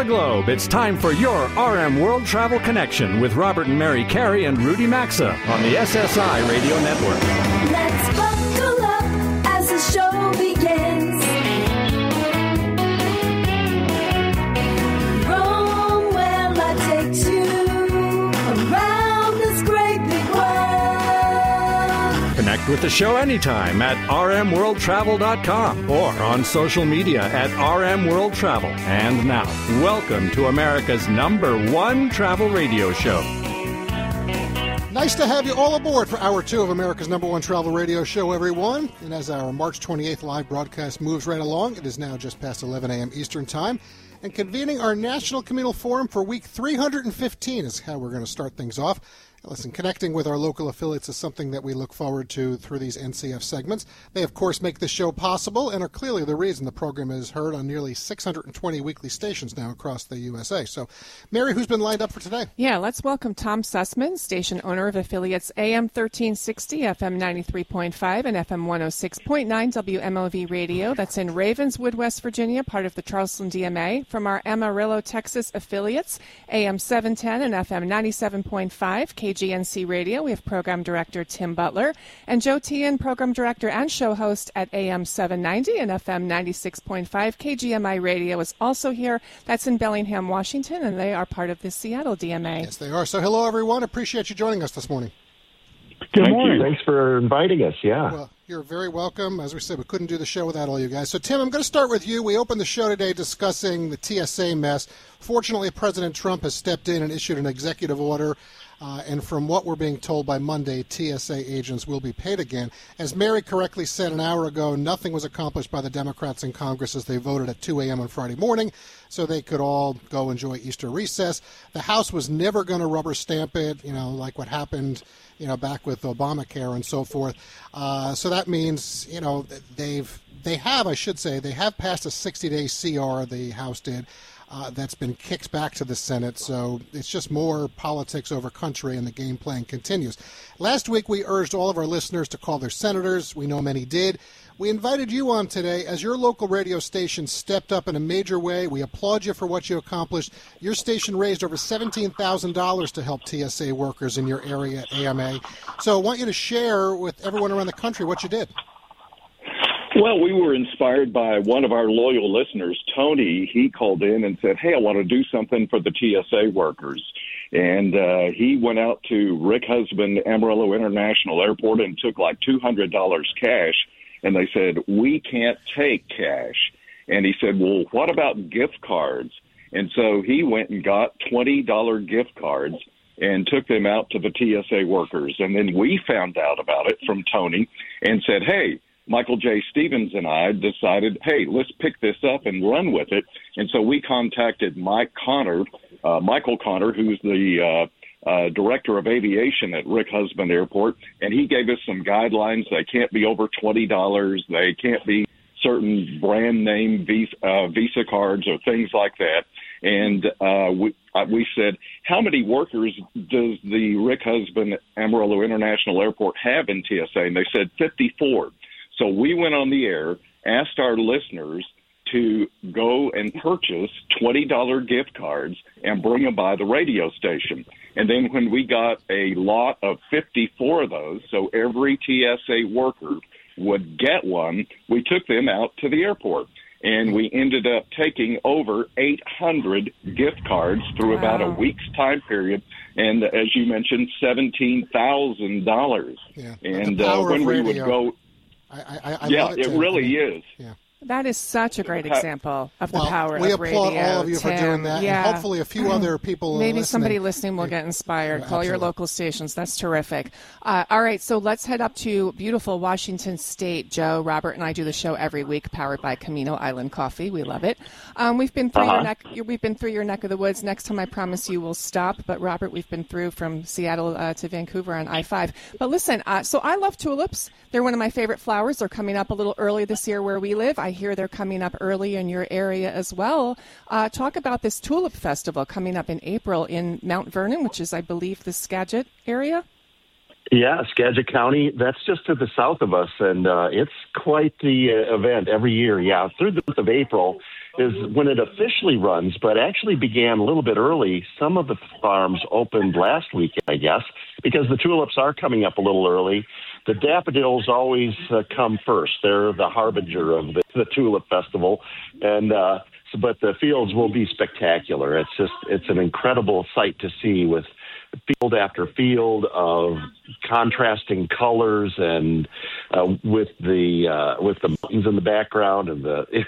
the globe, it's time for your RM World Travel Connection with Robert and Mary Carey and Rudy Maxa on the SSI Radio Network. Let's buckle up as the show begins. Rome, where life takes you around this great big world. Connect with the show anytime at rmworldtravel.com or on social media at RM World Travel. And now, welcome to America's #1 travel radio show. Nice to have you all aboard for Hour 2 of America's #1 travel radio show, everyone. And as our March 28th live broadcast moves right along, it is now just past 11 a.m. Eastern Time. And convening our National Communal Forum for week 315 is how we're going to start things off. Listen, connecting with our local affiliates is something that we look forward to through these NCF segments. They, of course, make this show possible and are clearly the reason the program is heard on nearly 620 weekly stations now across the USA. So, Mary, who's been lined up for today? Yeah, let's welcome Tom Sussman, station owner of affiliates AM 1360, FM 93.5, and FM 106.9 WMOV Radio. That's in Ravenswood, West Virginia, part of the Charleston DMA. From our Amarillo, Texas affiliates, AM 710 and FM 97.5, KGNC Radio. We have Program Director Tim Butler, and Joe Tian, Program Director and show host at AM 790 and FM 96.5. KGMI Radio is also here. That's in Bellingham, Washington, and they are part of the Seattle DMA. Yes, they are. So hello, everyone. Appreciate you joining us this morning. Good morning. Thanks for inviting us, yeah. Well, you're very welcome. As we said, we couldn't do the show without all you guys. So, Tim, I'm going to start with you. We opened the show today discussing the TSA mess. Fortunately, President Trump has stepped in and issued an executive order. And from what we're being told by Monday, TSA agents will be paid again. As Mary correctly said an hour ago, nothing was accomplished by the Democrats in Congress as they voted at 2 a.m. on Friday morning so they could all go enjoy Easter recess. The House was never going to rubber stamp it, like what happened, back with Obamacare and so forth. So that means, they have passed a 60-day CR, the House did. That's been kicked back to the Senate, so it's just more politics over country, and the game plan continues. Last week, we urged all of our listeners to call their senators. We know many did. We invited you on today as your local radio station stepped up in a major way. We applaud you for what you accomplished. Your station raised over $17,000 to help TSA workers in your area at AMA. So I want you to share with everyone around the country what you did. Well, we were inspired by one of our loyal listeners, Tony. He called in and said, hey, I want to do something for the TSA workers. And he went out to Rick Husband Amarillo International Airport and took like $200 cash. And they said, we can't take cash. And he said, well, what about gift cards? And so he went and got $20 gift cards and took them out to the TSA workers. And then we found out about it from Tony and said, hey, Michael J. Stevens and I decided, hey, let's pick this up and run with it. And so we contacted Michael Connor, who's the director of aviation at Rick Husband Airport, and he gave us some guidelines. They can't be over $20. They can't be certain brand name Visa cards or things like that. And we said, how many workers does the Rick Husband Amarillo International Airport have in TSA? And they said 54. So we went on the air, asked our listeners to go and purchase $20 gift cards and bring them by the radio station. And then when we got a lot of 54 of those, so every TSA worker would get one, we took them out to the airport. And we ended up taking over 800 gift cards through about a week's time period. And as you mentioned, $17,000. Yeah, and when we would go... I yeah, love it really is. Yeah. That is such a great example of the power of radio. We applaud all of you for doing that, yeah. and hopefully a few other people Maybe listening. somebody listening will get inspired. Yeah, Call your absolutely. local stations. That's terrific. All right, so let's head up to beautiful Washington State. Joe, Robert, and I do the show every week, powered by Camino Island Coffee. We love it. We've been through we've been through your neck of the woods. Next time, I promise you we'll stop. But Robert, we've been through from Seattle to Vancouver on I-5. But listen, so I love tulips. They're one of my favorite flowers. They're coming up a little early this year where we live. I hear they're coming up early in your area as well. Talk about this Tulip Festival coming up in April in Mount Vernon, which is, I believe, the Skagit area. Yeah, Skagit County. That's just to the south of us, and it's quite the event every year. Yeah, through the month of April, is when it officially runs, but actually began a little bit early. Some of the farms opened last weekend, I guess, because the tulips are coming up a little early. The daffodils always come first. They're the harbinger of the Tulip Festival. But the fields will be spectacular. It's an incredible sight to see, with field after field of contrasting colors, and with the mountains in the background, and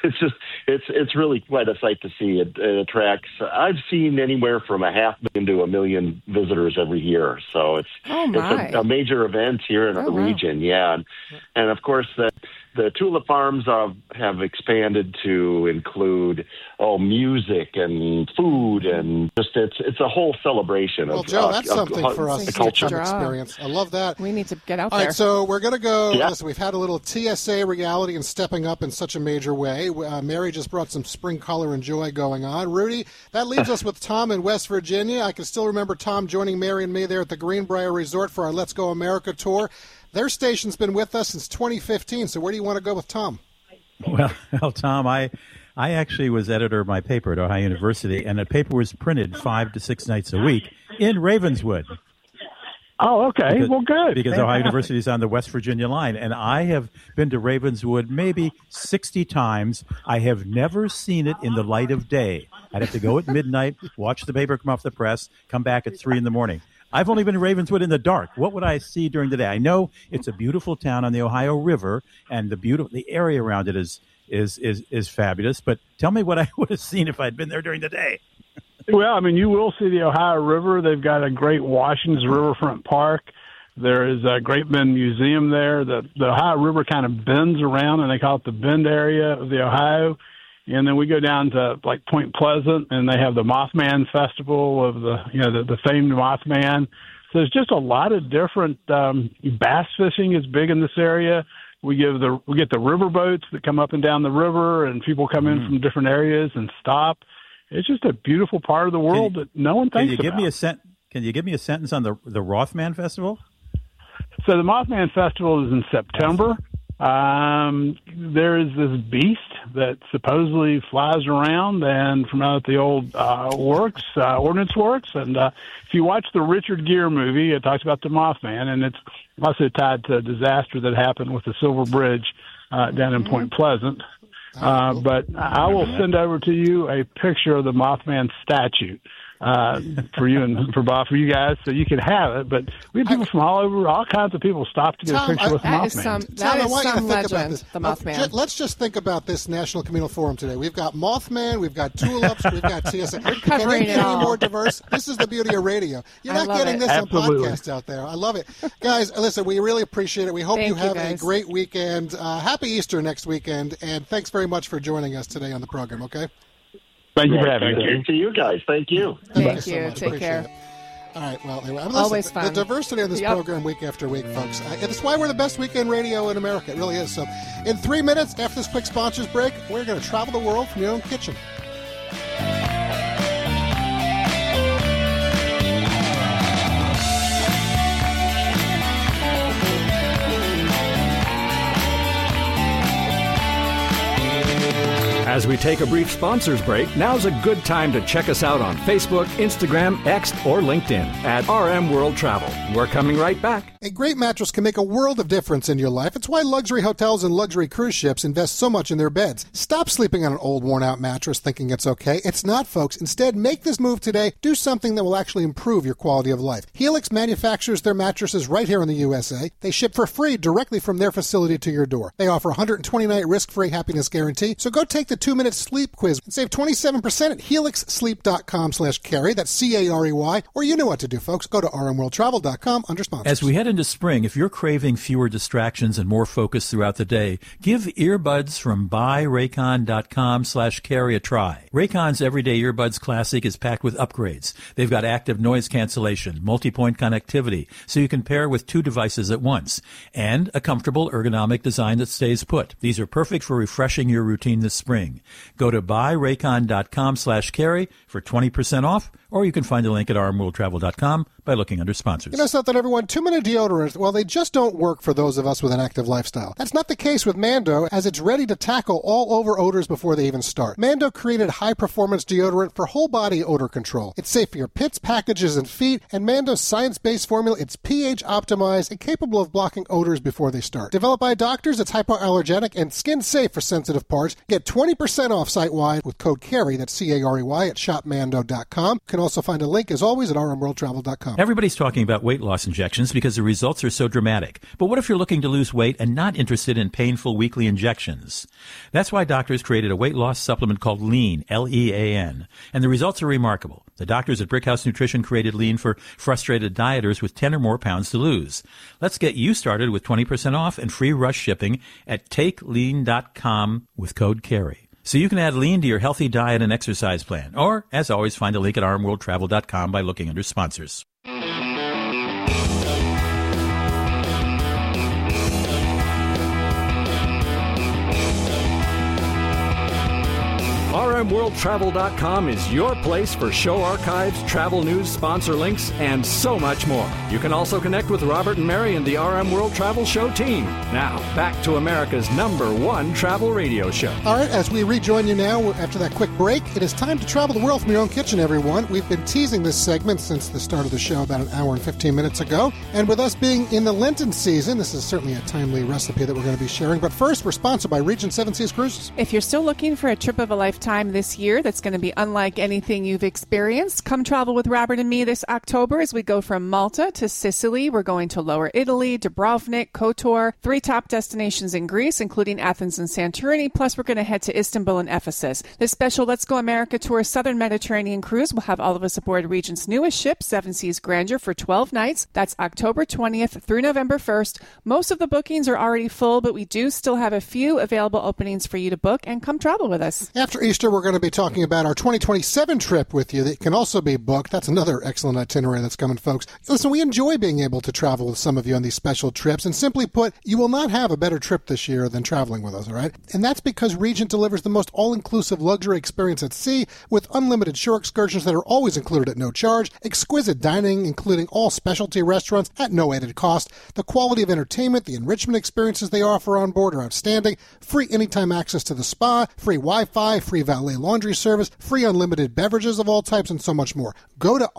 it's really quite a sight to see. It attracts. I've seen anywhere from 500,000 to 1 million visitors every year. So it's a major event here in our region. Yeah, and of course the tulip farms have expanded to include music and food, and just it's a whole celebration. Well, Joe, that's something for us to experience. I love that. We need to get out there. All right, so we're going to go. Yeah. Listen, we've had a little TSA reality and stepping up in such a major way. Mary just brought some spring color and joy going on. Rudy, that leaves us with Tom in West Virginia. I can still remember Tom joining Mary and me there at the Greenbrier Resort for our Let's Go America tour. Their station's been with us since 2015, so where do you want to go with Tom? Well, Tom, I actually was editor of my paper at Ohio University, and the paper was printed 5 to 6 nights a week in Ravenswood. Oh, okay. Well, good. Because Ohio University is on the West Virginia line, and I have been to Ravenswood maybe 60 times. I have never seen it in the light of day. I'd have to go at midnight, watch the paper come off the press, come back at 3 in the morning. I've only been to Ravenswood in the dark. What would I see during the day? I know it's a beautiful town on the Ohio River, and the area around it is fabulous. But tell me what I would have seen if I'd been there during the day. Well, I mean, you will see the Ohio River. They've got a great Washington's Riverfront Park. There is a Great Bend Museum there. The Ohio River kind of bends around, and they call it the Bend area of the Ohio. And then we go down to like Point Pleasant, and they have the Mothman Festival of the famed Mothman. So there's just a lot of different bass fishing is big in this area. We get the river boats that come up and down the river, and people come in from different areas and stop. It's just a beautiful part of the world that no one thinks about. Can you give me a sentence on the Rothman Festival? So the Mothman Festival is in September. There is this beast that supposedly flies around and from out at the old Ordnance Works. And if you watch the Richard Gere movie, it talks about the Mothman, and it's also tied to a disaster that happened with the Silver Bridge down in Point Pleasant. But I will send over to you a picture of the Mothman statue for you and for Bob, for you guys, so you can have it. But we have people from all over, all kinds of people stop to get a picture with the Mothman. That is some legend, the Mothman. Let's just think about this National Communal Forum today. We've got Mothman, we've got tulips, we've got TSA. Can it get any more diverse? This is the beauty of radio. You're not getting this on podcasts out there. I love it. Guys, listen, we really appreciate it. We hope you have a great weekend. Happy Easter next weekend, and thanks very much for joining us today on the program, okay? Thank you for having me. Thank you to you guys. Thank you. Thank you. So Take care. All right. Well, anyway, always fun. The diversity on this program week after week, folks. It's why we're the best weekend radio in America. It really is. So in 3 minutes after this quick sponsors break, we're going to travel the world from your own kitchen. As we take a brief sponsors break, now's a good time to check us out on Facebook, Instagram, X, or LinkedIn at RM World Travel. We're coming right back. A great mattress can make a world of difference in your life. It's why luxury hotels and luxury cruise ships invest so much in their beds. Stop sleeping on an old, worn-out mattress thinking it's okay. It's not, folks. Instead, make this move today. Do something that will actually improve your quality of life. Helix manufactures their mattresses right here in the USA. They ship for free directly from their facility to your door. They offer a 120-night risk-free happiness guarantee. So go take the 2-minute sleep quiz and save 27% at helixsleep.com/carry. That's C-A-R-E-Y. Or you know what to do, folks. Go to rmworldtravel.com under sponsors. As we head into spring, if you're craving fewer distractions and more focus throughout the day, give earbuds from buyraycon.com/carry a try. Raycon's Everyday Earbuds Classic is packed with upgrades. They've got active noise cancellation, multi-point connectivity, so you can pair with 2 devices at once, and a comfortable ergonomic design that stays put. These are perfect for refreshing your routine this spring. Go to buyraycon.com/carry for 20% off, or you can find a link at rmworldtravel.com by looking under sponsors. You know something, everyone? 2-minute deodorants, well, they just don't work for those of us with an active lifestyle. That's not the case with Mando, as it's ready to tackle all over odors before they even start. Mando created high-performance deodorant for whole-body odor control. It's safe for your pits, packages, and feet, and Mando's science-based formula, it's pH-optimized and capable of blocking odors before they start. Developed by doctors, it's hypoallergenic and skin-safe for sensitive parts. Get 20% off site-wide with code CAREY, that's C-A-R-E-Y, at shopmando.com. You can also find a link, as always, at rmworldtravel.com. Everybody's talking about weight loss injections because the results are so dramatic. But what if you're looking to lose weight and not interested in painful weekly injections? That's why doctors created a weight loss supplement called Lean, L-E-A-N. And the results are remarkable. The doctors at Brickhouse Nutrition created Lean for frustrated dieters with 10 or more pounds to lose. Let's get you started with 20% off and free rush shipping at takelean.com with code CAREY. So you can add Lean to your healthy diet and exercise plan. Or, as always, find a link at rmworldtravel.com by looking under sponsors. rmworldtravel.com is your place for show archives, travel news, sponsor links, and so much more. You can also connect with Robert and Mary and the RM World Travel Show team. Now, back to America's #1 travel radio show. All right, as we rejoin you now after that quick break, it is time to travel the world from your own kitchen, everyone. We've been teasing this segment since the start of the show about an hour and 15 minutes ago. And with us being in the Lenten season, this is certainly a timely recipe that we're going to be sharing. But first, we're sponsored by Regent Seven Seas Cruises. If you're still looking for a trip of a lifetime this year that's going to be unlike anything you've experienced, come travel with Robert and me this October as we go from Malta to Sicily. We're going to Lower Italy, Dubrovnik, Kotor, 3 top destinations in Greece, including Athens and Santorini, plus we're going to head to Istanbul and Ephesus. This special Let's Go America Tour Southern Mediterranean cruise will have all of us aboard Regent's newest ship, Seven Seas Grandeur, for 12 nights. That's October 20th through November 1st. Most of the bookings are already full, but we do still have a few available openings for you to book, and come travel with us. After Easter, we're going to be talking about our 2027 trip with you that can also be booked. That's another excellent itinerary that's coming, folks. Listen, we enjoy being able to travel with some of you on these special trips, and simply put, you will not have a better trip this year than traveling with us, all right? And that's because Regent delivers the most all-inclusive luxury experience at sea with unlimited shore excursions that are always included at no charge, exquisite dining, including all specialty restaurants at no added cost. The quality of entertainment, the enrichment experiences they offer on board are outstanding. Free anytime access to the spa, free Wi-Fi, free valet laundry service, free unlimited beverages of all types, and so much more. Go to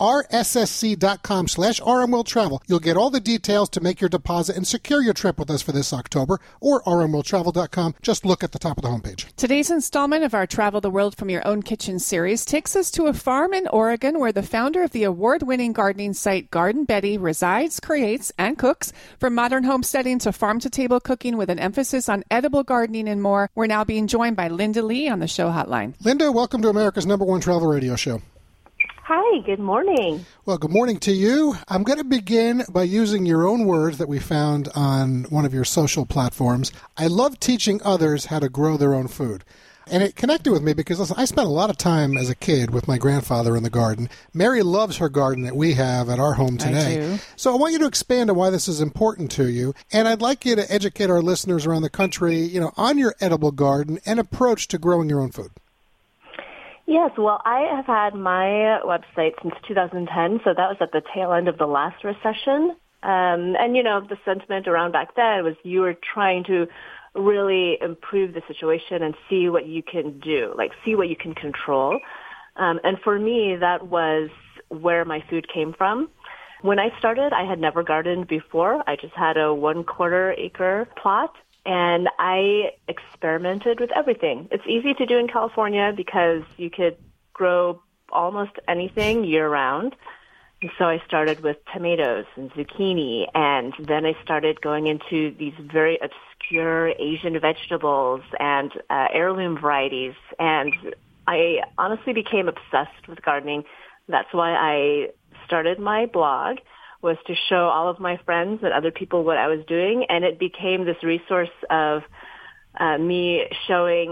rssc.com/rmworldtravel. You'll get all the details to make your deposit and secure your trip with us for this October, or rmworldtravel.com. Just look at the top of the homepage. Today's installment of our Travel the World from Your Own Kitchen series takes us to a farm in Oregon where the founder of the award-winning gardening site Garden Betty resides, creates, and cooks. From modern homesteading to farm-to-table cooking with an emphasis on edible gardening and more, we're now being joined by Linda Lee on the show hotline. Linda, welcome to America's #1 travel radio show. Hi, good morning. Well, good morning to you. I'm going to begin by using your own words that we found on one of your social platforms. I love teaching others how to grow their own food. And it connected with me because, listen, I spent a lot of time as a kid with my grandfather in the garden. Mary loves her garden that we have at our home today. I do. So I want you to expand on why this is important to you. And I'd like you to educate our listeners around the country, on your edible garden and approach to growing your own food. Yes, well, I have had my website since 2010, so that was at the tail end of the last recession. And, the sentiment around back then was you were trying to really improve the situation and see what you can do, see what you can control. And for me, that was where my food came from. When I started, I had never gardened before. I just had a 1/4 acre plot. And I experimented with everything. It's easy to do in California because you could grow almost anything year-round. And so I started with tomatoes and zucchini, and then I started going into these very obscure Asian vegetables and heirloom varieties. And I honestly became obsessed with gardening. That's why I started my blog, was to show all of my friends and other people what I was doing, and it became this resource of me showing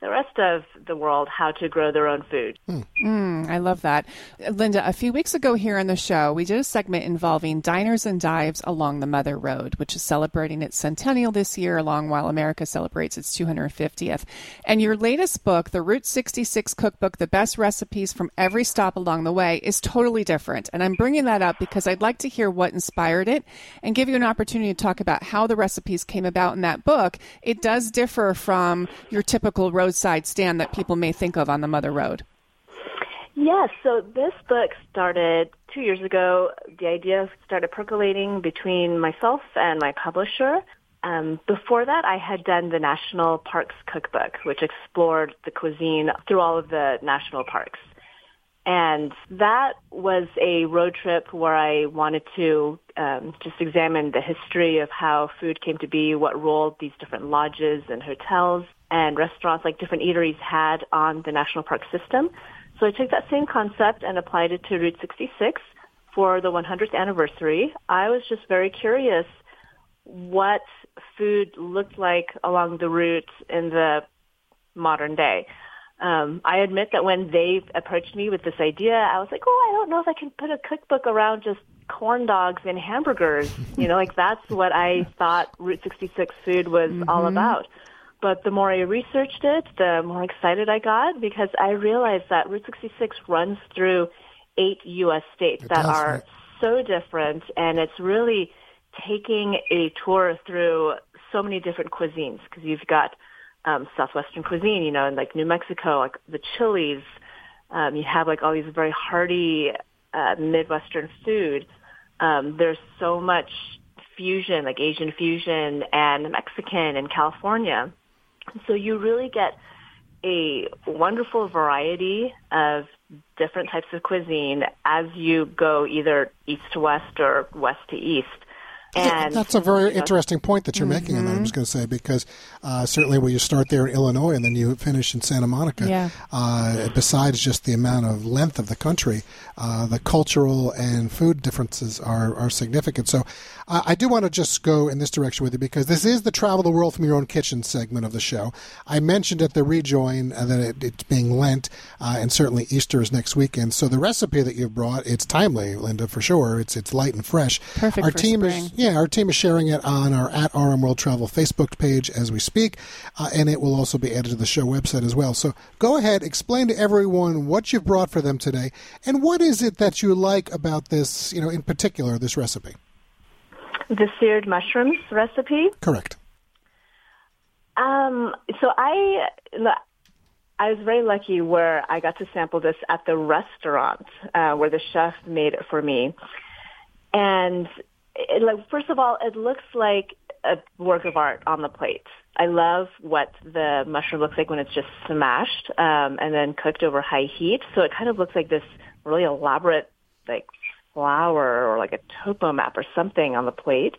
the rest of the world how to grow their own food. I love that. Linda, a few weeks ago here on the show, we did a segment involving diners and dives along the Mother Road, which is celebrating its centennial this year, along while America celebrates its 250th. And your latest book, the Route 66 Cookbook, The Best Recipes from Every Stop Along the Way, is totally different. And I'm bringing that up because I'd like to hear what inspired it and give you an opportunity to talk about how the recipes came about in that book. It does differ from your typical roadside stand that people may think of on the Mother Road. Yes, so this book started 2 years ago. The idea started percolating between myself and my publisher. Before that, I had done the National Parks Cookbook, which explored the cuisine through all of the national parks. And that was a road trip where I wanted to just examine the history of how food came to be, what role these different lodges and hotels and restaurants, like different eateries, had on the national park system. So I took that same concept and applied it to Route 66 for the 100th anniversary. I was just very curious what food looked like along the route in the modern day. I admit that when they approached me with this idea, I was like, I don't know if I can put a cookbook around just corn dogs and hamburgers. Like that's what I thought Route 66 food was all about. But the more I researched it, the more excited I got because I realized that Route 66 runs through 8 U.S. states that are so different, and it's really taking a tour through so many different cuisines because you've got Southwestern cuisine, in like New Mexico, like the chilies. You have like all these very hearty Midwestern food. There's so much fusion, like Asian fusion and Mexican in California. So you really get a wonderful variety of different types of cuisine as you go either east to west or west to east. And that's a very interesting point that you're making on that, I was going to say, because certainly when you start there in Illinois and then you finish in Santa Monica, besides just the amount of length of the country, the cultural and food differences are significant. So I do want to just go in this direction with you because this is the Travel the World from Your Own Kitchen segment of the show. I mentioned at the rejoin that it's being Lent, and certainly Easter is next weekend. So the recipe that you've brought, it's timely, Linda, for sure. It's light and fresh. Perfect for spring. Our team is sharing it on our at RM World Travel Facebook page as we speak, and it will also be added to the show website as well. So go ahead, explain to everyone what you've brought for them today, and what is it that you like about this, in particular, this recipe? The seared mushrooms recipe? Correct. So I was very lucky where I got to sample this at the restaurant where the chef made it for me. And first of all, it looks like a work of art on the plate. I love what the mushroom looks like when it's just smashed and then cooked over high heat. So it kind of looks like this really elaborate, like, flower or like a topo map or something on the plate.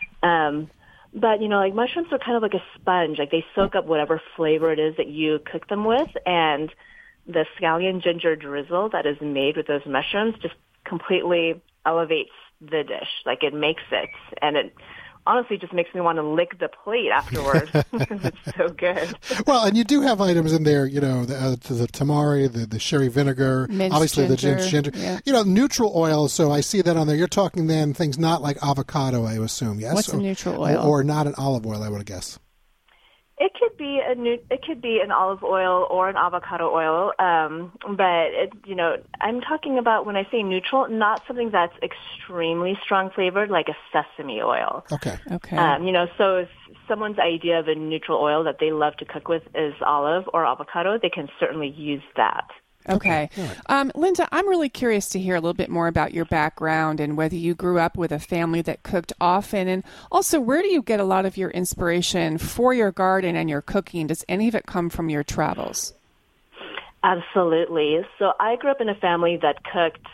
But, mushrooms are kind of like a sponge. Like, they soak up whatever flavor it is that you cook them with. And the scallion ginger drizzle that is made with those mushrooms just completely elevates the dish. Like, it makes it. And it honestly just makes me want to lick the plate afterward because it's so good. Well, and you do have items in there, the tamari, the sherry vinegar, minced obviously ginger, the ginger, neutral oil. So I see that on there. You're talking then things not like avocado, I assume, yes? What's a neutral oil? Or not an olive oil, I would guess. It could be an olive oil or an avocado oil, but I'm talking about when I say neutral, not something that's extremely strong flavored, like a sesame oil. Okay. So if someone's idea of a neutral oil that they love to cook with is olive or avocado, they can certainly use that. Okay. Linda, I'm really curious to hear a little bit more about your background and whether you grew up with a family that cooked often. And also, where do you get a lot of your inspiration for your garden and your cooking? Does any of it come from your travels? Absolutely. So I grew up in a family that cooked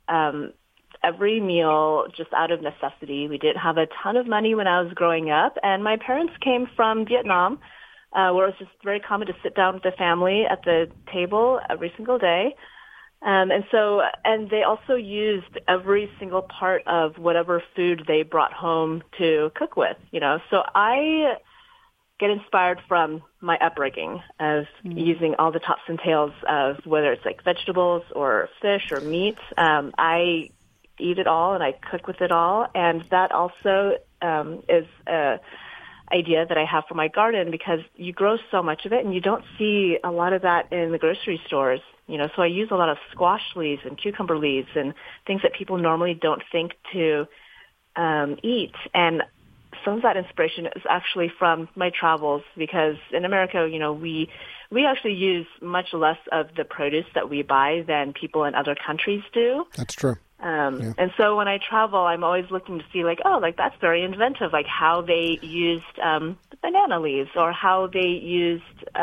every meal just out of necessity. We didn't have a ton of money when I was growing up, and my parents came from Vietnam, where it was just very common to sit down with the family at the table every single day. And they also used every single part of whatever food they brought home to cook with, So I get inspired from my upbringing of using all the tops and tails of whether it's like vegetables or fish or meat. I eat it all and I cook with it all, and that also is a idea that I have for my garden, because you grow so much of it and you don't see a lot of that in the grocery stores. So I use a lot of squash leaves and cucumber leaves and things that people normally don't think to eat. And some of that inspiration is actually from my travels, because in America, we actually use much less of the produce that we buy than people in other countries do. That's true. And so when I travel, I'm always looking to see that's very inventive, like how they used banana leaves or how they used,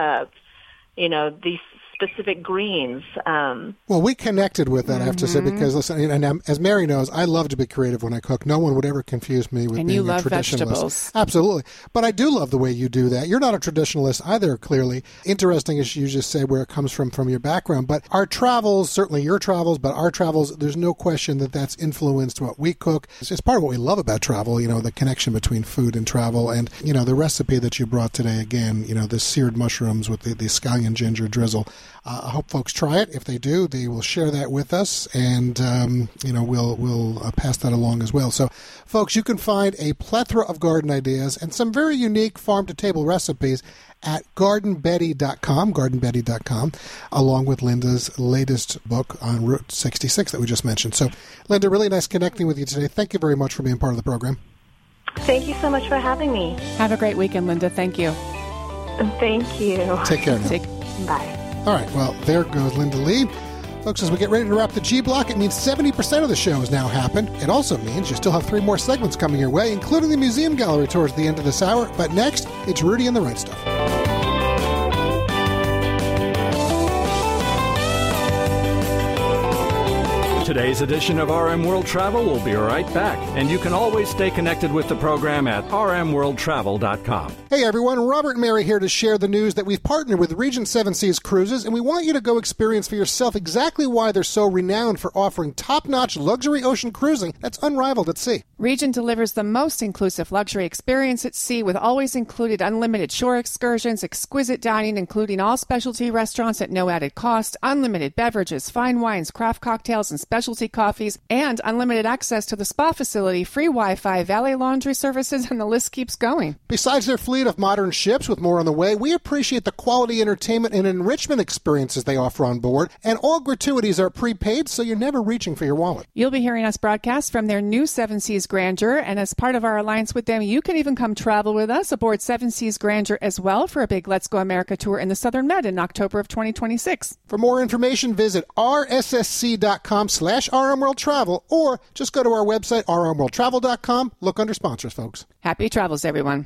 these specific greens. Well, we connected with that, I have to say, because listen, and as Mary knows, I love to be creative when I cook. No one would ever confuse me with being a traditionalist. And you love vegetables. Absolutely. But I do love the way you do that. You're not a traditionalist either, clearly. Interesting as you just say where it comes from your background. But our travels, certainly your travels, but our travels, there's no question that that's influenced what we cook. It's part of what we love about travel, the connection between food and travel. And, the recipe that you brought today, again, the seared mushrooms with the scallion ginger drizzle. I hope folks try it. If they do, they will share that with us, and we'll pass that along as well. So, folks, you can find a plethora of garden ideas and some very unique farm-to-table recipes at gardenbetty.com, along with Linda's latest book on Route 66 that we just mentioned. So, Linda, really nice connecting with you today. Thank you very much for being part of the program. Thank you so much for having me. Have a great weekend, Linda. Thank you. Thank you. Take care now. Bye. All right, well, there goes Linda Lee. Folks, as we get ready to wrap the G Block, it means 70% of the show has now happened. It also means you still have 3 more segments coming your way, including the museum gallery towards the end of this hour. But next, it's Rudy and the Right Stuff. Today's edition of RM World Travel will be right back, and you can always stay connected with the program at rmworldtravel.com. Hey everyone, Robert and Mary here to share the news that we've partnered with Regent Seven Seas Cruises, and we want you to go experience for yourself exactly why they're so renowned for offering top-notch luxury ocean cruising that's unrivaled at sea. Regent delivers the most inclusive luxury experience at sea with always included unlimited shore excursions, exquisite dining, including all specialty restaurants at no added cost, unlimited beverages, fine wines, craft cocktails, and specialty coffees, and unlimited access to the spa facility, free Wi-Fi, valet laundry services, and the list keeps going. Besides their fleet of modern ships with more on the way, we appreciate the quality entertainment and enrichment experiences they offer on board, and all gratuities are prepaid, so you're never reaching for your wallet. You'll be hearing us broadcast from their new Seven Seas Grandeur, and as part of our alliance with them, you can even come travel with us aboard Seven Seas Grandeur as well for a big Let's Go America tour in the Southern Med in October of 2026. For more information, visit rssc.com/rmworldtravel, or just go to our website, rmworldtravel.com. Look under sponsors, folks. Happy travels, everyone.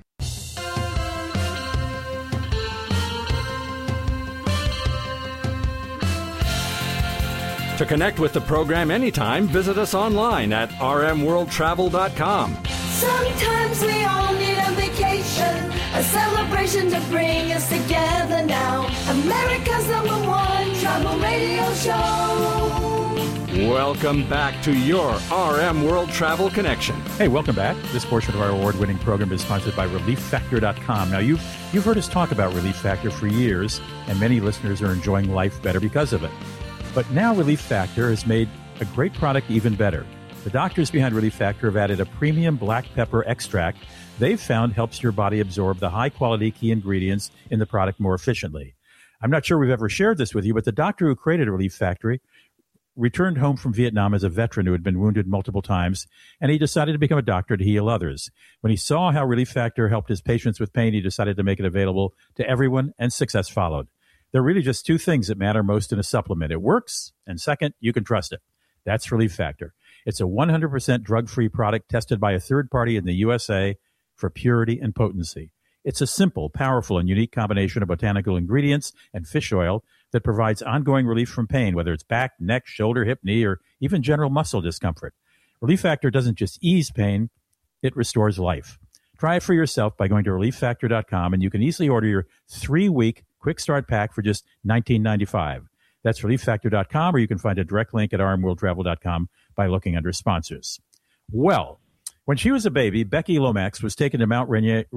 To connect with the program anytime, visit us online at rmworldtravel.com. Sometimes we all need a vacation, a celebration to bring us together now. America's #1 travel radio show. Welcome back to your RM World Travel Connection. Hey, welcome back. This portion of our award-winning program is sponsored by ReliefFactor.com. Now, you've heard us talk about Relief Factor for years, and many listeners are enjoying life better because of it. But now Relief Factor has made a great product even better. The doctors behind Relief Factor have added a premium black pepper extract they've found helps your body absorb the high-quality key ingredients in the product more efficiently. I'm not sure we've ever shared this with you, but the doctor who created Relief Factor returned home from Vietnam as a veteran who had been wounded multiple times, and he decided to become a doctor to heal others. When he saw how Relief Factor helped his patients with pain, he decided to make it available to everyone, and success followed. There are really just 2 things that matter most in a supplement. It works, and second, you can trust it. That's Relief Factor. It's a 100% drug-free product tested by a third party in the USA for purity and potency. It's a simple, powerful, and unique combination of botanical ingredients and fish oil that provides ongoing relief from pain, whether it's back, neck, shoulder, hip, knee, or even general muscle discomfort. Relief Factor doesn't just ease pain, it restores life. Try it for yourself by going to ReliefFactor.com, and you can easily order your 3-week quick start pack for just $19.95. That's ReliefFactor.com, or you can find a direct link at rmworldtravel.com by looking under sponsors. Well, When she was a baby, Becky Lomax was taken to Mount Rainier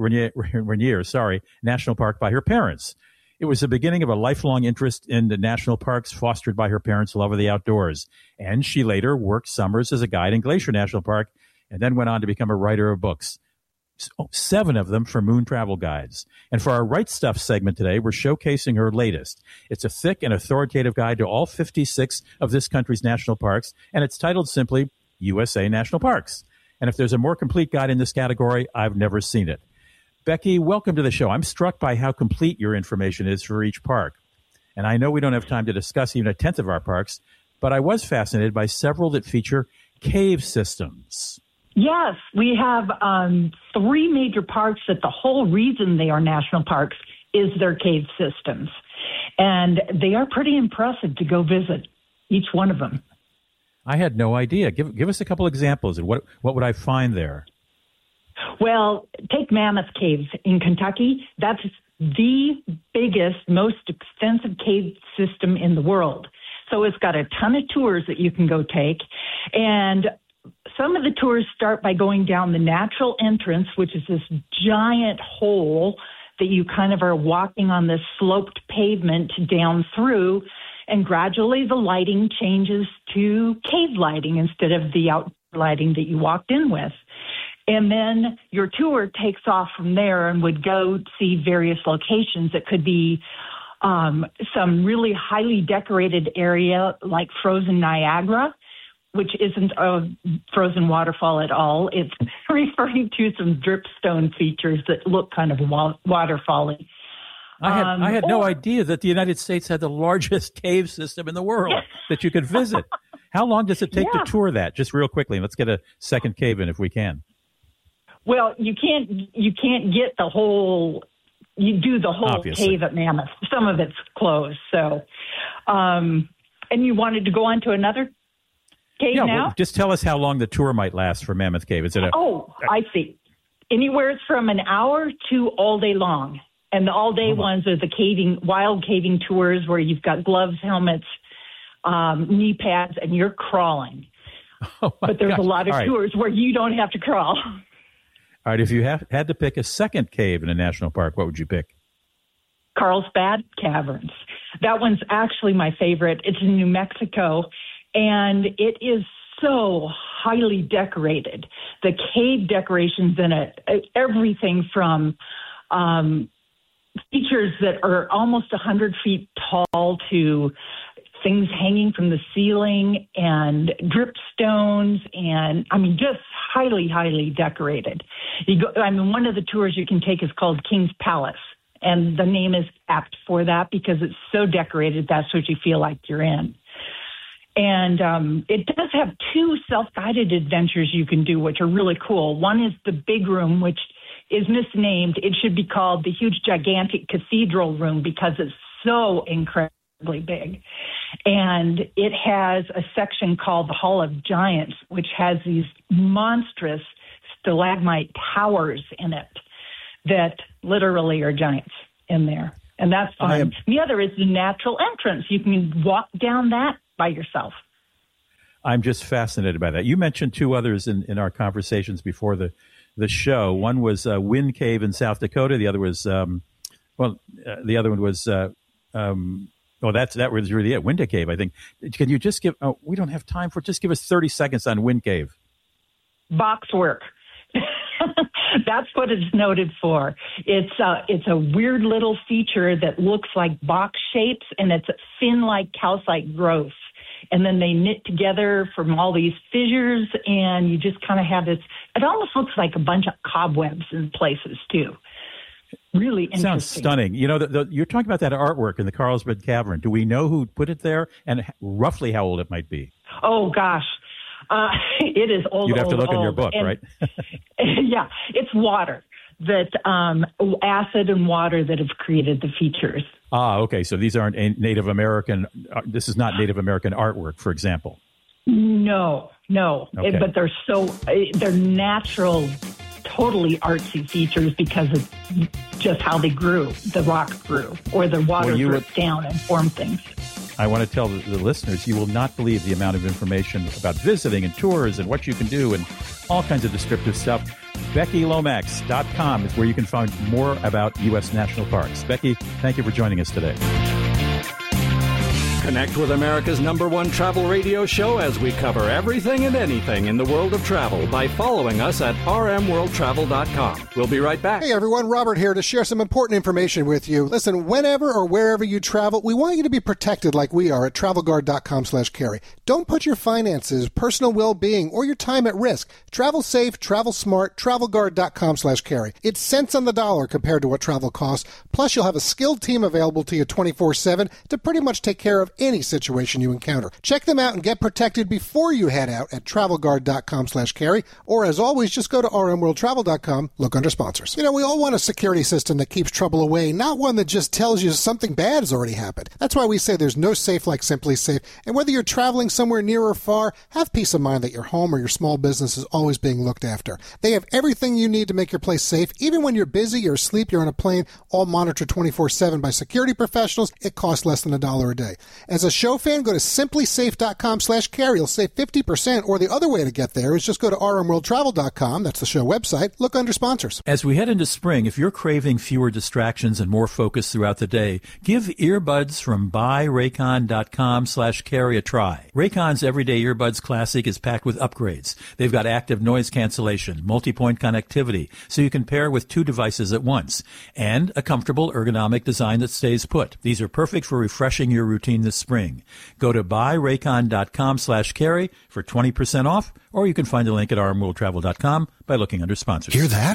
National Park by her parents. It was the beginning of a lifelong interest in the national parks fostered by her parents' love of the outdoors. And she later worked summers as a guide in Glacier National Park and then went on to become a writer of books. 7 of them for Moon Travel Guides. And for our Right Stuff segment today, we're showcasing her latest. It's a thick and authoritative guide to all 56 of this country's national parks, and it's titled simply USA National Parks. And if there's a more complete guide in this category, I've never seen it. Becky, welcome to the show. I'm struck by how complete your information is for each park. And I know we don't have time to discuss even a tenth of our parks, but I was fascinated by several that feature cave systems. Yes, we have 3 major parks that the whole reason they are national parks is their cave systems. And they are pretty impressive to go visit, each one of them. I had no idea. Give us a couple examples, and what would I find there? Well, take Mammoth Caves in Kentucky. That's the biggest, most extensive cave system in the world. So it's got a ton of tours that you can go take. And some of the tours start by going down the natural entrance, which is this giant hole that you kind of are walking on this sloped pavement down through. And gradually the lighting changes to cave lighting instead of the outdoor lighting that you walked in with. And then your tour takes off from there and would go see various locations. It could be some really highly decorated area like frozen Niagara, which isn't a frozen waterfall at all. It's referring to some dripstone features that look kind of waterfall-y. I had no idea that the United States had the largest cave system in the world that you could visit. How long does it take to tour that? Just real quickly, let's get a second cave in if we can. Well, you can't get the whole. You do the whole cave at Mammoth. Some of it's closed. So, and you wanted to go on to another cave now? Well, just tell us how long the tour might last for Mammoth Cave. Is it I see. Anywhere from an hour to all day long. And the all-day ones are the wild caving tours where you've got gloves, helmets, knee pads, and you're crawling. But there's a lot of tours where you don't have to crawl. All right, if you had to pick a second cave in a national park, what would you pick? Carlsbad Caverns. That one's actually my favorite. It's in New Mexico, and it is so highly decorated. The cave decorations in it, everything from features that are almost 100 feet tall to things hanging from the ceiling and dripstones and, just highly, highly decorated. One of the tours you can take is called King's Palace, and the name is apt for that because it's so decorated, that's what you feel like you're in. And it does have 2 self-guided adventures you can do, which are really cool. One is the big room, which is misnamed. It should be called the huge, gigantic cathedral room because it's so incredibly big. And it has a section called the Hall of Giants, which has these monstrous stalagmite towers in it that literally are giants in there. And that's fun. The other is the natural entrance. You can walk down that by yourself. I'm just fascinated by that. You mentioned 2 others in our conversations before the show. One was Wind Cave in South Dakota. The other was, the other one was, that was really it. Wind Cave, I think. Can you just give? We don't have time for. Just give us 30 seconds on Wind Cave. Box work. That's what it's noted for. It's a weird little feature that looks like box shapes, and it's fin-like calcite growth. And then they knit together from all these fissures, and you just kind of have this. It almost looks like a bunch of cobwebs in places, too. Really interesting. Sounds stunning. You're talking about that artwork in the Carlsbad Cavern. Do we know who put it there and roughly how old it might be? Oh, gosh. It is old. You'd have to look in your book, and, right? Yeah, it's water. Acid and water that have created the features. Okay. So these aren't Native American. This is not Native American artwork, for example. No. Okay. But they're natural, totally artsy features because of just how they grew. The rock grew, or the water dripped down and formed things. I want to tell the listeners, you will not believe the amount of information about visiting and tours and what you can do and all kinds of descriptive stuff. BeckyLomax.com is where you can find more about U.S. national parks. Becky, thank you for joining us today. Connect with America's #1 travel radio show as we cover everything and anything in the world of travel by following us at rmworldtravel.com. We'll be right back. Hey everyone, Robert here to share some important information with you. Listen, whenever or wherever you travel, we want you to be protected like we are at travelguard.com/carry. Don't put your finances, personal well-being, or your time at risk. Travel safe, travel smart, travelguard.com/carry. It's cents on the dollar compared to what travel costs. Plus, you'll have a skilled team available to you 24/7 to pretty much take care of any situation you encounter. Check them out and get protected before you head out at travelguard.com/carry, or as always, just go to rmworldtravel.com, look under sponsors. You know, we all want a security system that keeps trouble away, not one that just tells you something bad has already happened. That's why we say there's no safe like Simply Safe, and whether you're traveling somewhere near or far, have peace of mind that your home or your small business is always being looked after. They have everything you need to make your place safe. Even when you're busy, you're asleep, you're on a plane, all monitored 24/7 by security professionals. It costs less than $1 a day. As a show fan, go to simplysafe.com/carry. You'll save 50%, or the other way to get there is just go to rmworldtravel.com. That's the show website. Look under sponsors. As we head into spring, if you're craving fewer distractions and more focus throughout the day, give earbuds from buyraycon.com/carry a try. Raycon's Everyday Earbuds Classic is packed with upgrades. They've got active noise cancellation, multi-point connectivity, so you can pair with 2 devices at once, and a comfortable ergonomic design that stays put. These are perfect for refreshing your routine this spring. Go to buyraycon.com/carry for 20% off, or you can find a link at rmworldtravel.com by looking under sponsors. Hear that?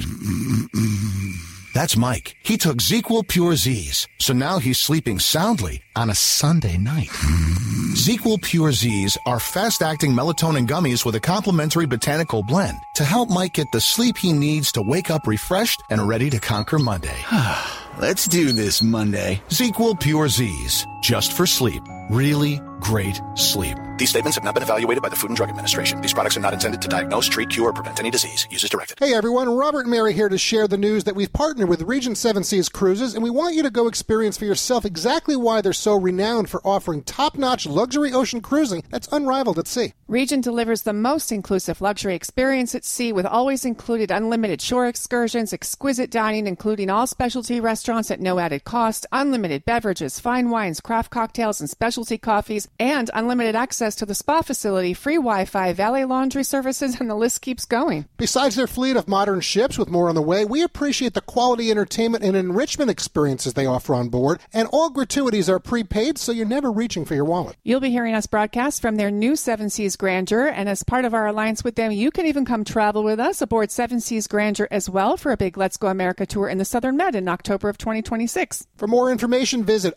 That's Mike. He took ZzzQuil Pure Z's, so now he's sleeping soundly on a Sunday night. ZzzQuil Pure Z's are fast-acting melatonin gummies with a complementary botanical blend to help Mike get the sleep he needs to wake up refreshed and ready to conquer Monday. Let's do this Monday. ZzzQuil Pure Z's, just for sleep. Really great sleep. These statements have not been evaluated by the Food and Drug Administration. These products are not intended to diagnose, treat, cure, or prevent any disease. Use as directed. Hey everyone, Robert and Mary here to share the news that we've partnered with Regent 7 Seas Cruises, and we want you to go experience for yourself exactly why they're so renowned for offering top-notch luxury ocean cruising that's unrivaled at sea. Regent delivers the most inclusive luxury experience at sea with always included unlimited shore excursions, exquisite dining, including all specialty restaurants at no added cost, unlimited beverages, fine wines, craft cocktails, and specialty coffees, and unlimited access to the spa facility, free Wi-Fi, valet laundry services, and the list keeps going. Besides their fleet of modern ships with more on the way, we appreciate the quality entertainment and enrichment experiences they offer on board, and all gratuities are prepaid, so you're never reaching for your wallet. You'll be hearing us broadcast from their new 7 Seas Grandeur, and as part of our alliance with them, you can even come travel with us aboard 7 Seas Grandeur as well for a big Let's Go America tour in the Southern Med in October of 2026. For more information, visit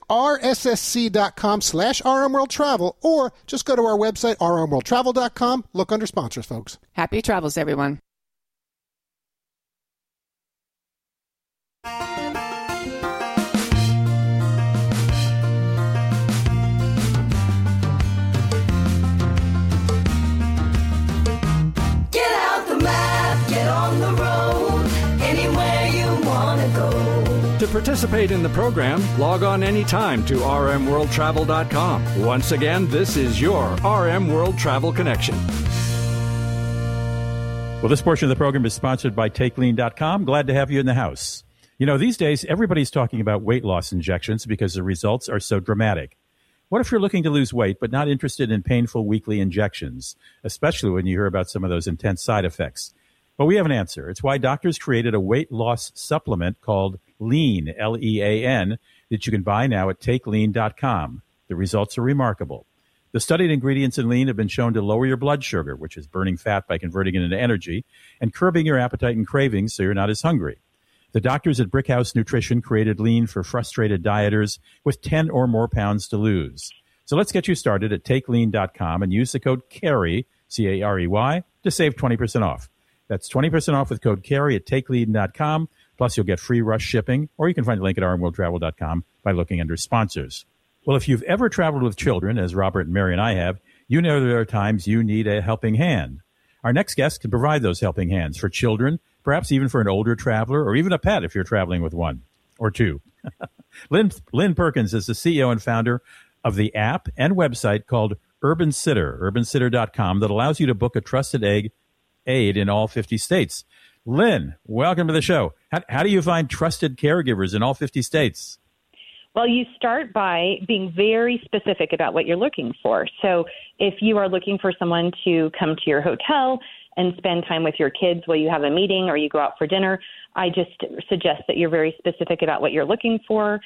rssc.com/rmworldtravel, or just go to our website, rmworldtravel.com. Look under sponsors, folks. Happy travels, everyone. Get out the map, get on the road, anywhere you want to go. To participate in the program, log on anytime to rmworldtravel.com. Once again, this is your RM World Travel Connection. Well, this portion of the program is sponsored by TakeLean.com. Glad to have you in the house. You know, these days, everybody's talking about weight loss injections because the results are so dramatic. What if you're looking to lose weight but not interested in painful weekly injections, especially when you hear about some of those intense side effects? Well, we have an answer. It's why doctors created a weight loss supplement called Lean, L-E-A-N, that you can buy now at TakeLean.com. The results are remarkable. The studied ingredients in Lean have been shown to lower your blood sugar, which is burning fat by converting it into energy, and curbing your appetite and cravings so you're not as hungry. The doctors at Brickhouse Nutrition created Lean for frustrated dieters with 10 or more pounds to lose. So let's get you started at TakeLean.com and use the code CARRY, C-A-R-E-Y, to save 20% off. That's 20% off with code CARRY at TakeLean.com. Plus, you'll get free rush shipping, or you can find a link at rmworldtravel.com by looking under sponsors. Well, if you've ever traveled with children, as Robert and Mary and I have, you know there are times you need a helping hand. Our next guest can provide those helping hands for children, perhaps even for an older traveler, or even a pet if you're traveling with one or two. Lynn Perkins is the CEO and founder of the app and website called Urban Sitter, urbansitter.com, that allows you to book a trusted aid in all 50 states. Lynn, welcome to the show. How do you find trusted caregivers in all 50 states? Well, you start by being very specific about what you're looking for. So if you are looking for someone to come to your hotel and spend time with your kids while you have a meeting or you go out for dinner, I just suggest that you're very specific about what you're looking for.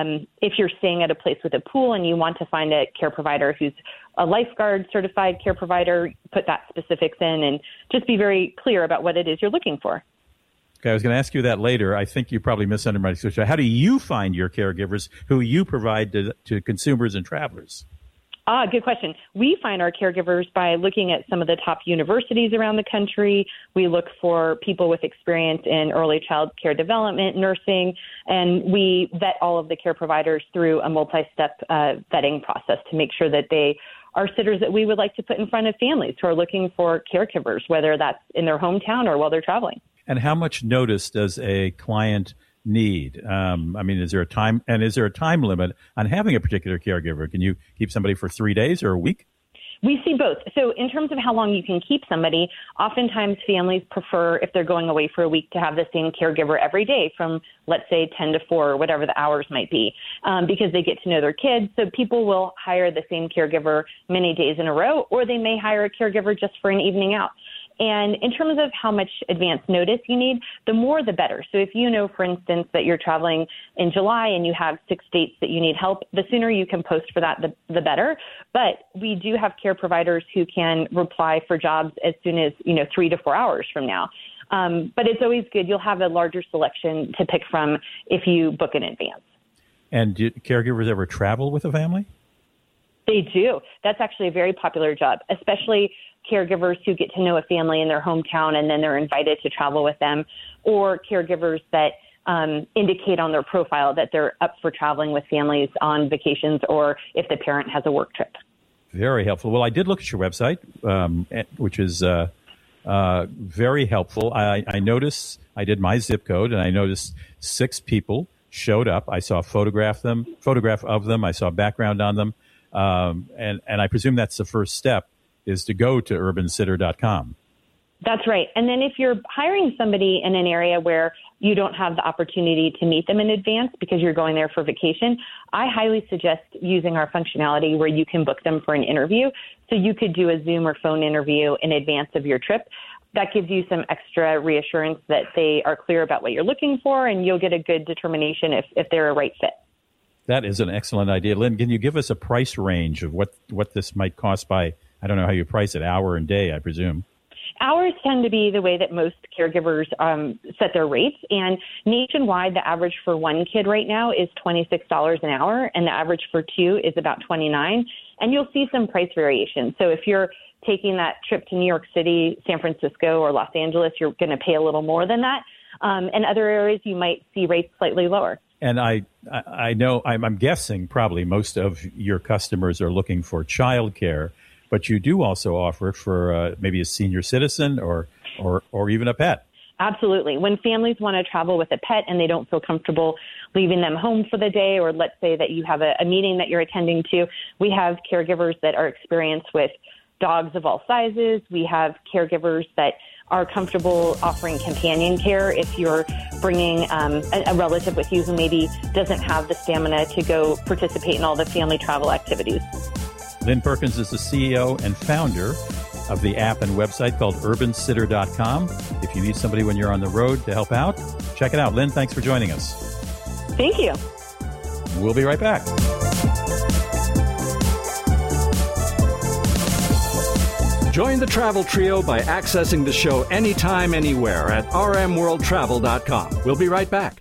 If you're staying at a place with a pool and you want to find a care provider who's a lifeguard certified care provider, put that specifics in and just be very clear about what it is you're looking for. Okay, I was going to ask you that later. I think you probably misunderstood my question. How do you find your caregivers who you provide to consumers and travelers? Good question. We find our caregivers by looking at some of the top universities around the country. We look for people with experience in early child care development, nursing, and we vet all of the care providers through a multi-step vetting process to make sure that they are sitters that we would like to put in front of families who are looking for caregivers, whether that's in their hometown or while they're traveling. And how much notice does a client need? Is there a time limit on having a particular caregiver? Can you keep somebody for 3 days or a week? We see both. So in terms of how long you can keep somebody, oftentimes families prefer, if they're going away for a week, to have the same caregiver every day from, let's say, 10 to 4 or whatever the hours might be, because they get to know their kids. So people will hire the same caregiver many days in a row, or they may hire a caregiver just for an evening out. And in terms of how much advance notice you need, the more the better. So if you know, for instance, that you're traveling in July and you have 6 dates that you need help, the sooner you can post for that, the better. But we do have care providers who can reply for jobs as soon as, 3 to 4 hours from now. But it's always good. You'll have a larger selection to pick from if you book in advance. And do caregivers ever travel with a family? They do. That's actually a very popular job, especially caregivers who get to know a family in their hometown and then they're invited to travel with them, or caregivers that indicate on their profile that they're up for traveling with families on vacations or if the parent has a work trip. Very helpful. Well, I did look at your website, which is very helpful. I noticed, I did my zip code, and I noticed 6 people showed up. I saw a photograph of them. I saw background on them. And I presume that's the first step, is to go to urbansitter.com. That's right. And then if you're hiring somebody in an area where you don't have the opportunity to meet them in advance because you're going there for vacation, I highly suggest using our functionality where you can book them for an interview. So you could do a Zoom or phone interview in advance of your trip. That gives you some extra reassurance that they are clear about what you're looking for, and you'll get a good determination if they're a right fit. That is an excellent idea. Lynn, can you give us a price range of what this might cost by, I don't know how you price it, hour and day, I presume? Hours tend to be the way that most caregivers set their rates. And nationwide, the average for 1 kid right now is $26 an hour, and the average for 2 is about $29. And you'll see some price variation. So if you're taking that trip to New York City, San Francisco, or Los Angeles, you're going to pay a little more than that. In other areas, you might see rates slightly lower. And I know, I'm guessing probably most of your customers are looking for childcare, but you do also offer it for maybe a senior citizen or even a pet. Absolutely. When families want to travel with a pet and they don't feel comfortable leaving them home for the day, or let's say that you have a meeting that you're attending to, we have caregivers that are experienced with dogs of all sizes. We have caregivers that are comfortable offering companion care if you're bringing a relative with you who maybe doesn't have the stamina to go participate in all the family travel activities. Lynn Perkins is the CEO and founder of the app and website called urbansitter.com. If you need somebody when you're on the road to help out, check it out. Lynn, thanks for joining us. Thank you. We'll be right back. Join the Travel Trio by accessing the show anytime, anywhere at rmworldtravel.com. We'll be right back.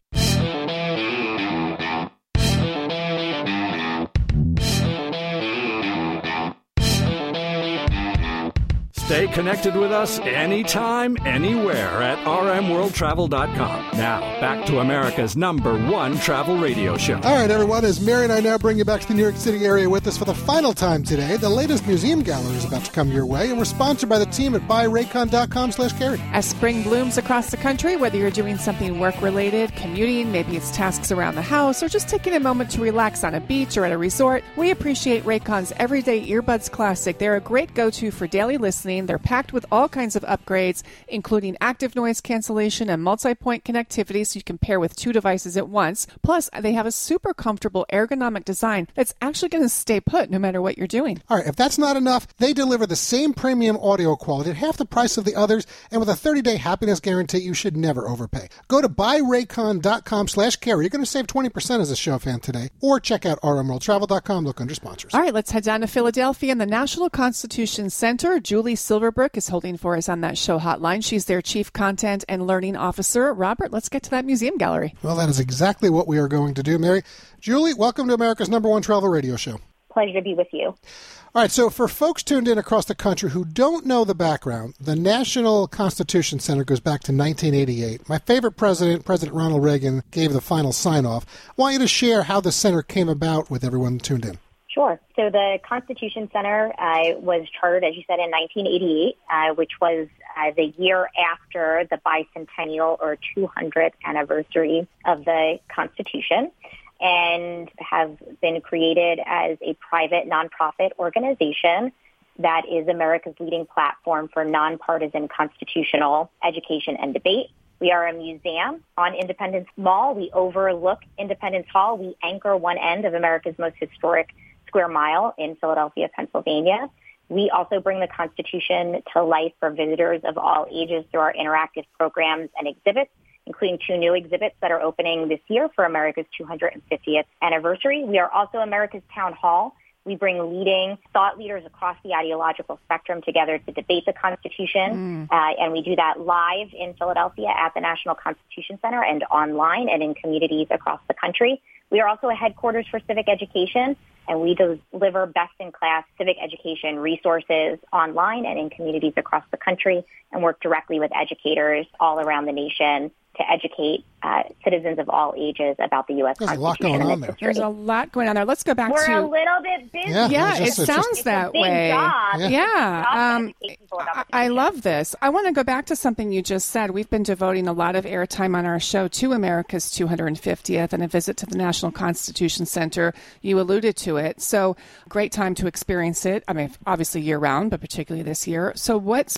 Stay connected with us anytime, anywhere at rmworldtravel.com. Now, back to America's #1 travel radio show. All right, everyone, as Mary and I now bring you back to the New York City area with us for the final time today, the latest museum gallery is about to come your way, and we're sponsored by the team at buyraycon.com/Carrie. As spring blooms across the country, whether you're doing something work-related, commuting, maybe it's tasks around the house, or just taking a moment to relax on a beach or at a resort, we appreciate Raycon's Everyday Earbuds Classic. They're a great go-to for daily listening. They're packed with all kinds of upgrades, including active noise cancellation and multi-point connectivity, so you can pair with 2 devices at once. Plus, they have a super comfortable ergonomic design that's actually going to stay put no matter what you're doing. All right, if that's not enough, they deliver the same premium audio quality at half the price of the others, and with a 30-day happiness guarantee, you should never overpay. Go to buyraycon.com/Carrie. You're going to save 20% as a show fan today, or check out rmworldtravel.com. Look under sponsors. All right, let's head down to Philadelphia in the National Constitution Center. Julie Silverbrook is holding for us on that show hotline. She's their Chief Content and Learning Officer. Robert, let's get to that museum gallery. Well, that is exactly what we are going to do, Mary. Julie, welcome to America's #1 travel radio show. Pleasure to be with you. All right, so for folks tuned in across the country who don't know the background, the National Constitution Center goes back to 1988. My favorite president, President Ronald Reagan, gave the final sign-off. I want you to share how the center came about with everyone tuned in. Sure. So the Constitution Center was chartered, as you said, in 1988, which was the year after the bicentennial or 200th anniversary of the Constitution, and have been created as a private nonprofit organization that is America's leading platform for nonpartisan constitutional education and debate. We are a museum on Independence Mall. We overlook Independence Hall. We anchor one end of America's most historic square mile in Philadelphia, Pennsylvania. We also bring the Constitution to life for visitors of all ages through our interactive programs and exhibits, including 2 new exhibits that are opening this year for America's 250th anniversary. We are also America's Town Hall. We bring leading thought leaders across the ideological spectrum together to debate the Constitution, and we do that live in Philadelphia at the National Constitution Center and online and in communities across the country. We are also a headquarters for civic education, and we deliver best-in-class civic education resources online and in communities across the country, and work directly with educators all around the nation to educate citizens of all ages about the U.S. There's Constitution. a lot going on there. There's a lot going on there. Let's go back We're to... a little bit busy. Yeah, it sounds that way. Yeah. I love this. I want to go back to something you just said. We've been devoting a lot of airtime on our show to America's 250th and a visit to the National Constitution Center. You alluded to it. So great time to experience it. I mean, obviously year-round, but particularly this year. So what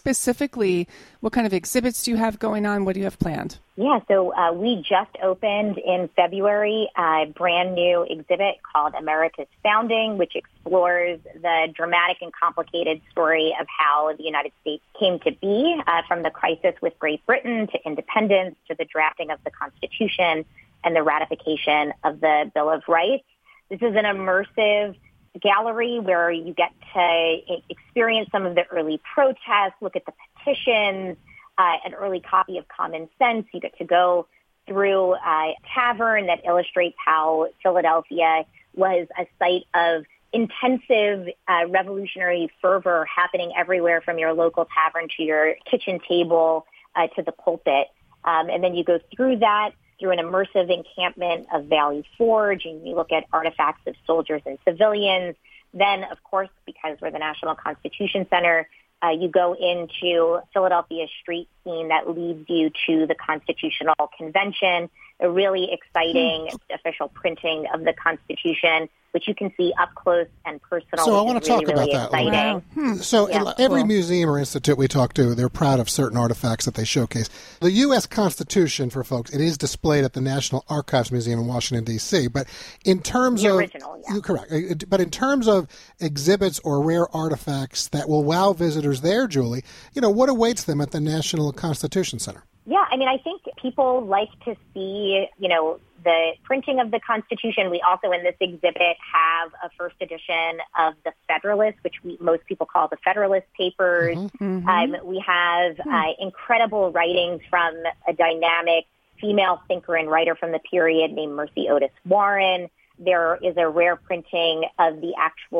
kind of exhibits do you have going on? What do you have planned? Yeah, so we just opened in February a brand new exhibit called America's Founding, which explores the dramatic and complicated story of how the United States came to be, from the crisis with Great Britain to independence to the drafting of the Constitution and the ratification of the Bill of Rights. This is an immersive gallery where you get to experience some of the early protests, look at the petitions, an early copy of Common Sense. You get to go through a tavern that illustrates how Philadelphia was a site of intensive revolutionary fervor happening everywhere from your local tavern to your kitchen table to the pulpit. And then you go through that, through an immersive encampment of Valley Forge, and you look at artifacts of soldiers and civilians. Then, of course, because we're the National Constitution Center, you go into Philadelphia's street scene that leads you to the Constitutional Convention, a really exciting official printing of the Constitution, which you can see up close and personal. So I want to talk about that. Wow. So every museum or institute we talk to, they're proud of certain artifacts that they showcase. The U.S. Constitution, for folks, it is displayed at the National Archives Museum in Washington, D.C. But in terms of original, you're correct. But in terms of exhibits or rare artifacts that will wow visitors there, Julie, what awaits them at the National Constitution Center? Yeah, I mean, I think people like to see, the printing of the Constitution. We also, in this exhibit, have a first edition of the Federalist, which most people call the Federalist Papers. We have incredible writings from a dynamic female thinker and writer from the period named Mercy Otis Warren. There is a rare printing of the actual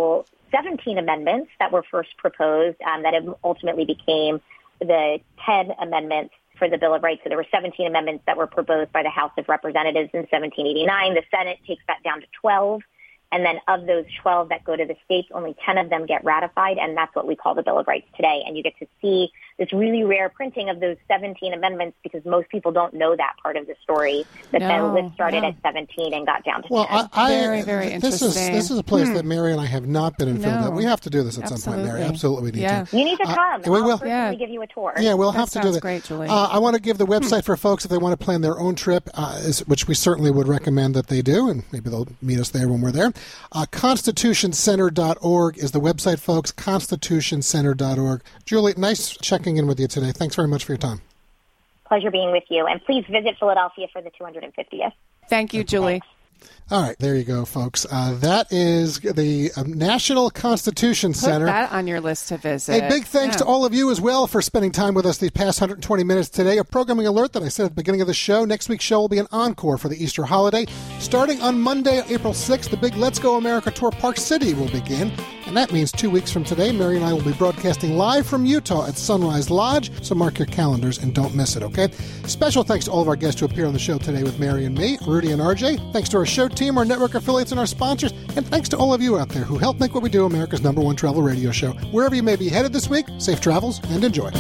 17 amendments that were first proposed that ultimately became the 10 amendments for the Bill of Rights. So there were 17 amendments that were proposed by the House of Representatives in 1789. The Senate takes that down to 12. And then of those 12 that go to the states, only 10 of them get ratified, and that's what we call the Bill of Rights today. And you get to see this really rare printing of those 17 amendments because most people don't know that part of the story, that the list started at 17 and got down to 10. Very, very interesting. This is a place that Mary and I have not been in Philadelphia. We have to do this at some point, Mary. Absolutely, we need to. You need to come. We will. I'll personally give you a tour. Yeah, we'll have to do that. Great, Julie. I want to give the website for folks if they want to plan their own trip, which we certainly would recommend that they do, and maybe they'll meet us there when we're there. ConstitutionCenter.org is the website, folks. ConstitutionCenter.org. Julie, nice checking in with you today. Thanks very much for your time. Pleasure being with you. And please visit Philadelphia for the 250th. Thank you, Julie. All right, there you go, folks. That is the National Constitution Center. Put that on your list to visit. A big thanks to all of you as well for spending time with us these past 120 minutes today. A programming alert that I said at the beginning of the show. Next week's show will be an encore for the Easter holiday. Starting on Monday, April 6th, the big Let's Go America Tour Park City will begin. And that means 2 weeks from today, Mary and I will be broadcasting live from Utah at Sunrise Lodge. So mark your calendars and don't miss it, okay? Special thanks to all of our guests who appear on the show today with Mary and me, Rudy and RJ. Thanks to our show team, our network affiliates, and our sponsors. And thanks to all of you out there who help make what we do America's #1 travel radio show. Wherever you may be headed this week, safe travels and enjoy.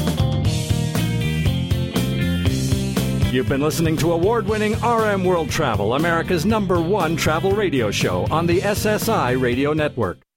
You've been listening to award-winning RM World Travel, America's #1 travel radio show on the SSI Radio Network.